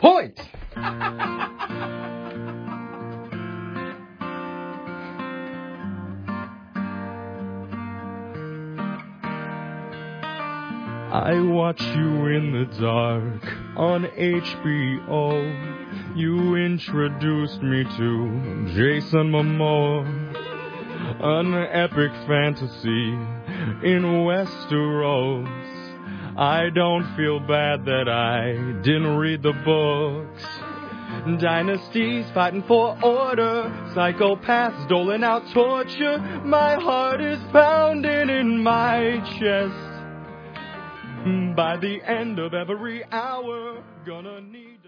Point! I watch you in the dark on HBO. You introduced me to Jason Momoa, an epic fantasy in Westeros. I don't feel bad that I didn't read the books. Dynasties fighting for order, psychopaths doling out torture. My heart is pounding in my chest. By the end of every hour, gonna need